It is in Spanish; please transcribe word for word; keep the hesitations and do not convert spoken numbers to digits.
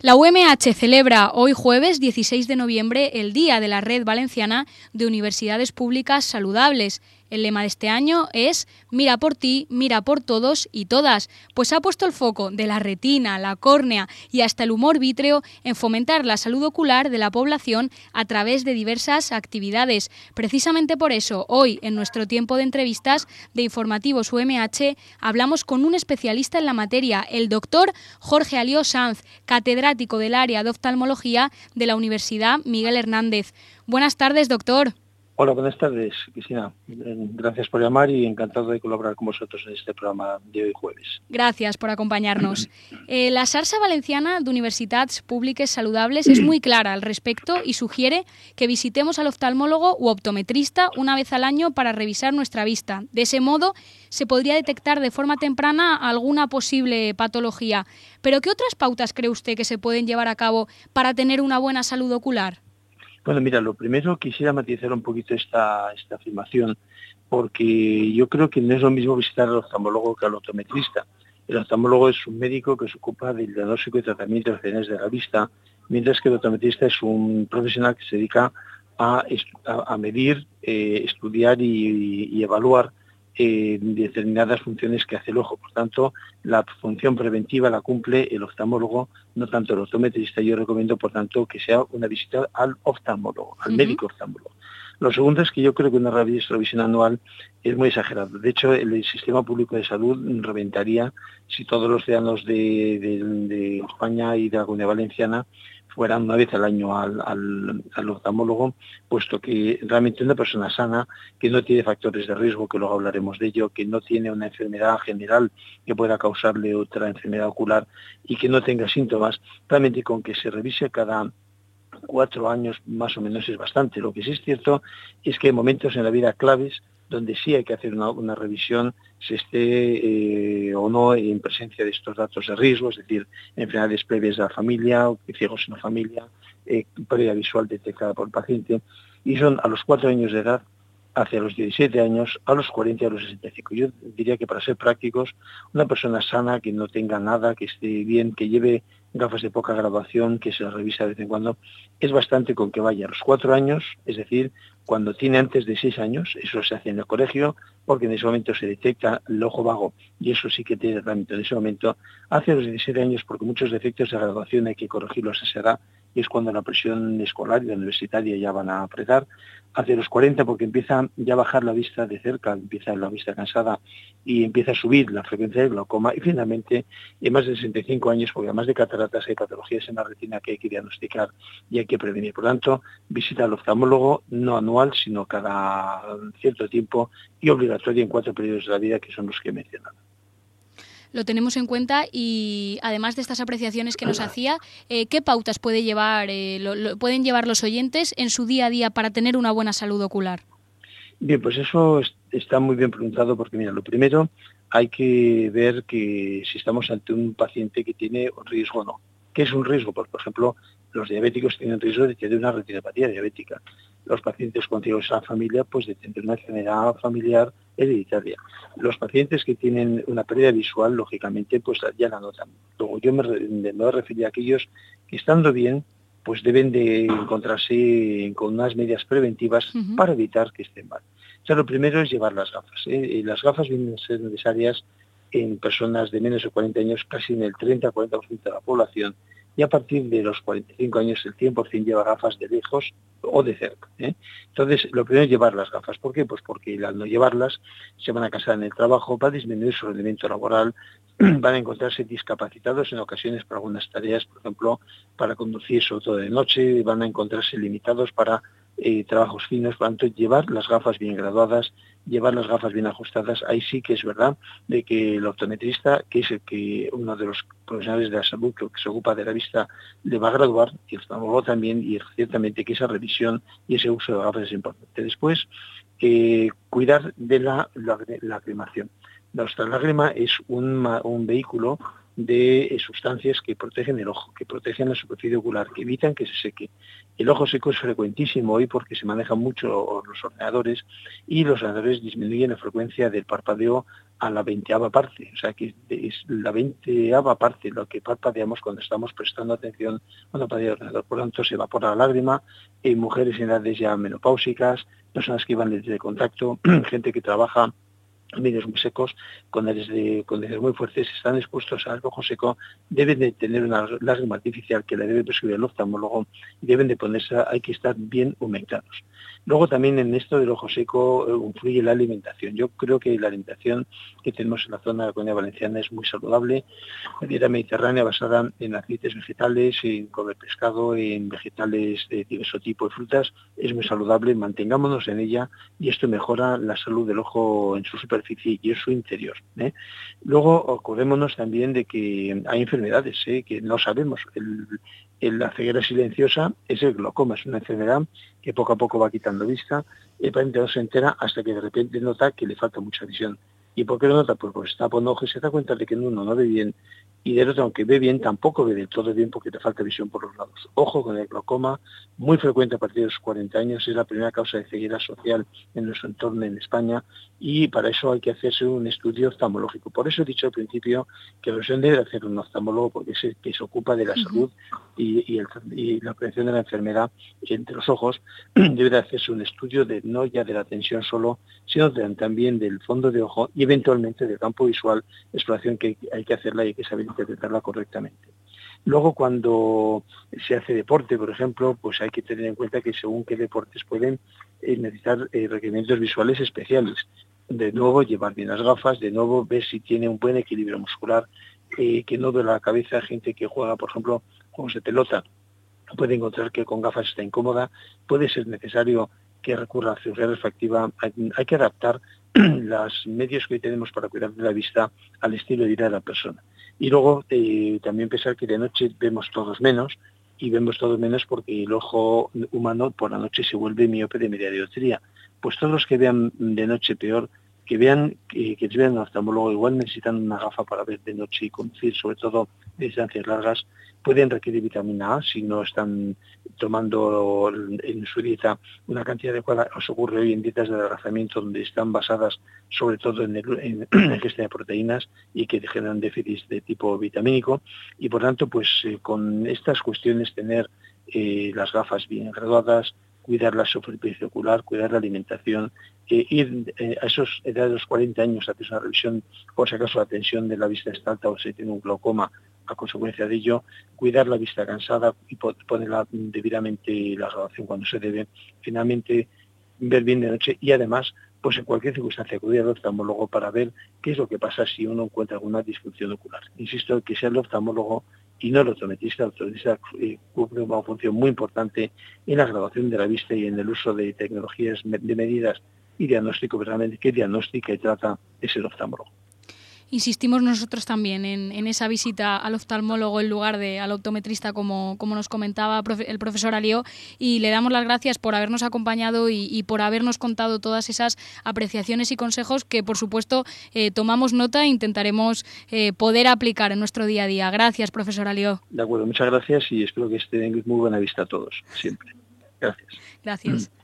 La U M H celebra hoy jueves dieciséis de noviembre el Día de la Red Valenciana de Universidades Públicas Saludables. El lema de este año es "Mira por ti, mira por todos y todas", pues ha puesto el foco de la retina, la córnea y hasta el humor vítreo en fomentar la salud ocular de la población a través de diversas actividades. Precisamente por eso, hoy, en nuestro tiempo de entrevistas de Informativos U M H, hablamos con un especialista en la materia, el doctor Jorge Alió Sanz, catedrático del área de oftalmología de la Universidad Miguel Hernández. Buenas tardes, doctor. Hola, buenas tardes, Cristina. Gracias por llamar y encantado de colaborar con vosotros en este programa de hoy jueves. Gracias por acompañarnos. Eh, la Xarxa Valenciana de Universitats Públiques Saludables es muy clara al respecto y sugiere que visitemos al oftalmólogo u optometrista una vez al año para revisar nuestra vista. De ese modo, se podría detectar de forma temprana alguna posible patología. ¿Pero qué otras pautas cree usted que se pueden llevar a cabo para tener una buena salud ocular? Bueno, mira, lo primero quisiera matizar un poquito esta, esta afirmación, porque yo creo que no es lo mismo visitar al oftalmólogo que al optometrista. El oftalmólogo es un médico que se ocupa del diagnóstico y tratamiento de enfermedades de la vista, mientras que el optometrista es un profesional que se dedica a, a, a medir, eh, estudiar y, y evaluar Eh, determinadas funciones que hace el ojo. Por tanto, la función preventiva la cumple el oftalmólogo, no tanto el optometrista. Yo recomiendo, por tanto, que sea una visita al oftalmólogo, al uh-huh. médico oftalmólogo. Lo segundo es que yo creo que una revisión anual es muy exagerado. De hecho, el sistema público de salud reventaría si todos los ciudadanos de, de, de España y de la Comunidad Valenciana fueran una vez al año al, al, al oftalmólogo, puesto que realmente una persona sana, que no tiene factores de riesgo, que luego hablaremos de ello, que no tiene una enfermedad general que pueda causarle otra enfermedad ocular y que no tenga síntomas, realmente con que se revise cada cuatro años más o menos es bastante. Lo que sí es cierto es que hay momentos en la vida claves donde sí hay que hacer una, una revisión, se esté eh, o no en presencia de estos datos de riesgo, es decir, enfermedades previas de la familia, ciegos en la familia, eh, pérdida visual detectada por el paciente, y son a los cuatro años de edad, hacia los diecisiete años, a los cuarenta y a los sesenta y cinco. Yo diría que para ser prácticos, una persona sana, que no tenga nada, que esté bien, que lleve gafas de poca graduación, que se las revisa de vez en cuando, es bastante con que vaya a los cuatro años, es decir, cuando tiene antes de seis años, eso se hace en el colegio, porque en ese momento se detecta el ojo vago, y eso sí que tiene tratamiento en ese momento, hacia los diecisiete años, porque muchos defectos de graduación hay que corregirlos a esa edad, y es cuando la presión escolar y la universitaria ya van a apretar, hacia los cuarenta, porque empieza ya a bajar la vista de cerca, empieza la vista cansada y empieza a subir la frecuencia de glaucoma, y finalmente, en más de sesenta y cinco años, porque además de cataratas hay patologías en la retina que hay que diagnosticar y hay que prevenir. Por lo tanto, visita al oftalmólogo no anual, sino cada cierto tiempo y obligatoria en cuatro periodos de la vida, que son los que he mencionado. Lo tenemos en cuenta y además de estas apreciaciones que nos hacía, eh, ¿qué pautas puede llevar, eh, lo, lo, pueden llevar los oyentes en su día a día para tener una buena salud ocular? Bien, pues eso está muy bien preguntado, porque mira, lo primero hay que ver que si estamos ante un paciente que tiene un riesgo o no. ¿Qué es un riesgo? Pues, por ejemplo, los diabéticos tienen riesgo de tener una retinopatía diabética. Los pacientes con ciegos en la familia, pues de tener una enfermedad familiar hereditaria. Los pacientes que tienen una pérdida visual, lógicamente, pues ya la notan. Luego yo me, me voy a referir a aquellos que, estando bien, pues deben de encontrarse con unas medidas preventivas uh-huh. para evitar que estén mal. O sea, lo primero es llevar las gafas. ¿eh? Las gafas vienen a ser necesarias en personas de menos de cuarenta años, casi en el treinta a cuarenta por ciento de la población, y a partir de los cuarenta y cinco años el cien por ciento lleva gafas de lejos o de cerca. ¿eh? Entonces, lo primero es llevar las gafas. ¿Por qué? Pues porque al no llevarlas se van a cansar en el trabajo, va a disminuir su rendimiento laboral, van a encontrarse discapacitados en ocasiones para algunas tareas, por ejemplo, para conducir sobre todo de noche, van a encontrarse limitados para eh, trabajos finos. Por lo tanto, llevar las gafas bien graduadas, llevar las gafas bien ajustadas, ahí sí que es verdad de que el optometrista, que es el que uno de los profesionales de la salud que se ocupa de la vista, le va a graduar, y el oftalmólogo también, y ciertamente que esa revisión y ese uso de gafas es importante. Después, eh, cuidar de la, la, la aclimación. Nuestra lágrima es un, un vehículo de eh, sustancias que protegen el ojo, que protegen la superficie ocular, que evitan que se seque. El ojo seco es frecuentísimo hoy porque se manejan mucho los ordenadores y los ordenadores disminuyen la frecuencia del parpadeo a la veinteava parte, o sea que es la veinteava parte lo que parpadeamos cuando estamos prestando atención cuando parpadea el ordenador. Por lo tanto, se evapora la lágrima en mujeres en edades ya menopáusicas, personas que van de contacto, gente que trabaja en medios muy secos, con áreas de condiciones muy fuertes, están expuestos al ojo seco, deben de tener una lágrima artificial que la debe prescribir el oftalmólogo y deben de ponerse, hay que estar bien humectados. Luego también en esto del ojo seco eh, influye la alimentación. Yo creo que la alimentación que tenemos en la zona de la Comunidad Valenciana es muy saludable. La dieta mediterránea basada en aceites vegetales, en comer pescado, en vegetales de diverso tipo y frutas, es muy saludable. Mantengámonos en ella y esto mejora la salud del ojo en su superficie y en su interior, ¿eh? Luego acordémonos también de que hay enfermedades ¿eh? que no sabemos. El, el, la ceguera silenciosa es el glaucoma, es una enfermedad que poco a poco va quitando vista, el paciente no se entera hasta que de repente nota que le falta mucha visión. ¿Y por qué lo nota? Pues porque está poniendo ojos y se da cuenta de que uno no ve bien, y del otro, aunque ve bien, tampoco ve del todo bien porque te falta visión por los lados. Ojo con el glaucoma, muy frecuente a partir de los cuarenta años, es la primera causa de ceguera social en nuestro entorno en España, y para eso hay que hacerse un estudio oftalmológico. Por eso he dicho al principio que la versión debe hacer un oftalmólogo, porque es el que se ocupa de la salud y, y, el, y la prevención de la enfermedad entre los ojos. Debe de hacerse un estudio de no ya de la tensión solo, sino de, también del fondo de ojo y eventualmente del campo visual, exploración que hay que hacerla y hay que saber interpretarla correctamente. Luego, cuando se hace deporte, por ejemplo, pues hay que tener en cuenta que según qué deportes pueden eh, necesitar eh, requerimientos visuales especiales. De nuevo, llevar bien las gafas, de nuevo, ver si tiene un buen equilibrio muscular, eh, que no duele la cabeza. Gente que juega, por ejemplo, juegos de pelota, puede encontrar que con gafas está incómoda, puede ser necesario que recurra a cirugía refractiva. Hay, hay que adaptar los medios que hoy tenemos para cuidar de la vista al estilo de vida de la persona. Y luego eh, también pensar que de noche vemos todos menos, y vemos todos menos porque el ojo humano por la noche se vuelve miope de media dioptría. Pues todos los que vean de noche peor, que vean que, que vean al oftalmólogo, igual necesitan una gafa para ver de noche y conducir, sobre todo de distancias largas. Pueden requerir vitamina A si no están tomando en su dieta una cantidad adecuada. Os ocurre hoy en dietas de adelgazamiento donde están basadas sobre todo en, el, en la ingesta de proteínas y que generan déficits de tipo vitamínico, y por tanto pues eh, con estas cuestiones tener eh, las gafas bien graduadas, cuidar la superficie ocular, cuidar la alimentación, eh, ir eh, a esos edades de los cuarenta años a hacer una revisión, por si acaso la tensión de la vista está alta o se tiene un glaucoma a consecuencia de ello, cuidar la vista cansada y ponerla debidamente la graduación cuando se debe, finalmente ver bien de noche y además, pues en cualquier circunstancia acudir al oftalmólogo para ver qué es lo que pasa si uno encuentra alguna disfunción ocular. Insisto, que sea el oftalmólogo y no el optometrista. El optometrista eh, cumple una función muy importante en la graduación de la vista y en el uso de tecnologías de medidas y diagnóstico, pero realmente qué diagnostica y trata es el oftalmólogo. Insistimos nosotros también en, en esa visita al oftalmólogo en lugar de al optometrista, como, como nos comentaba profe, el profesor Alió, y le damos las gracias por habernos acompañado y, y por habernos contado todas esas apreciaciones y consejos que, por supuesto, eh, tomamos nota e intentaremos eh, poder aplicar en nuestro día a día. Gracias, profesor Alió. De acuerdo, muchas gracias y espero que estén muy buena vista a todos, siempre. Gracias. Gracias.